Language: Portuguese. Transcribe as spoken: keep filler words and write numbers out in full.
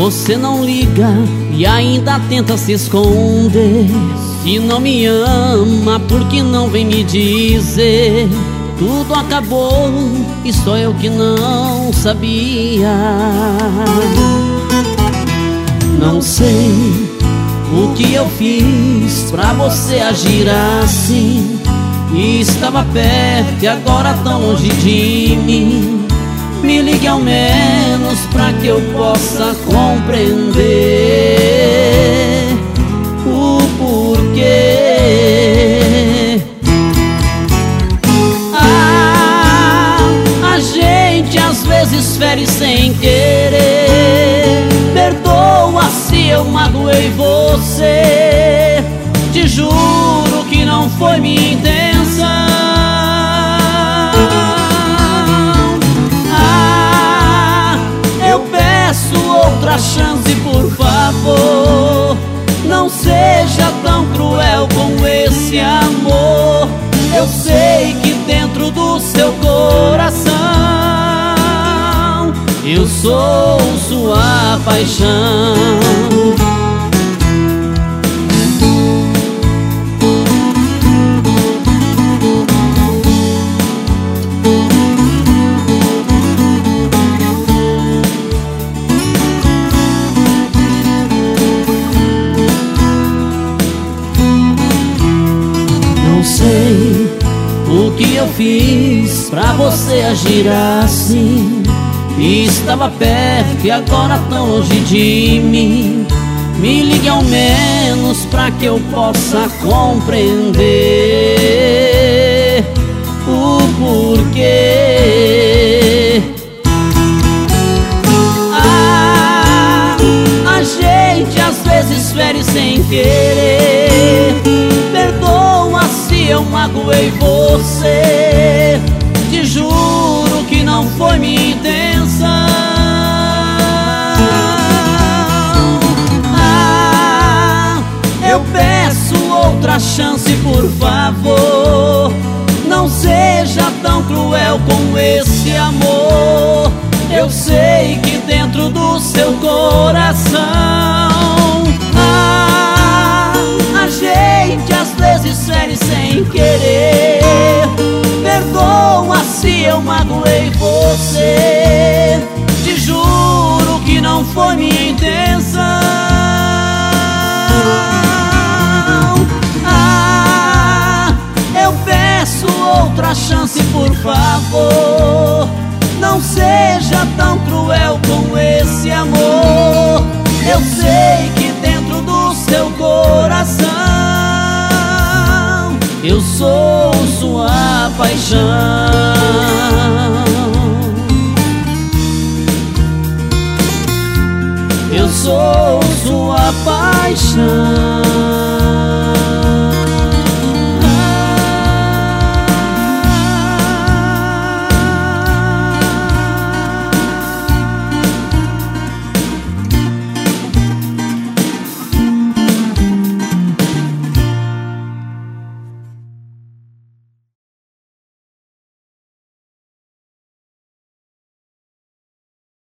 Você não liga e ainda tenta se esconder. Se não me ama, por que não vem me dizer? Tudo acabou e só eu que não sabia. Não sei o que eu fiz pra você agir assim. E estava perto e agora tão longe de mim. Me ligue ao menos pra que eu possa compreender o porquê. Ah, a gente às vezes fere sem querer. Perdoa se eu magoei você. Te juro que não foi minha intenção. Ah, eu peço outra chance, por favor. Não seja tão cruel com esse amor. Eu sei que dentro do seu coração eu sou sua paixão. Não sei o que eu fiz pra você agir assim. E estava perto e agora tão longe de mim. Me ligue ao menos pra que eu possa compreender o porquê. Ah, a gente às vezes fere sem querer. Perdoa se eu magoei você. Te juro que não foi minha intenção. Ah, eu peço outra chance, por favor. Não seja tão cruel com esse amor. Eu sei que dentro do seu coração ah, a gente às vezes fere sem querer. Perdoa se eu magoei você. Te juro que não foi minha intenção. Ah, eu peço outra chance, por favor. Não seja tão cruel com esse amor. Eu sei que dentro do seu coração eu sou sua paixão. Eu sou sua paixão.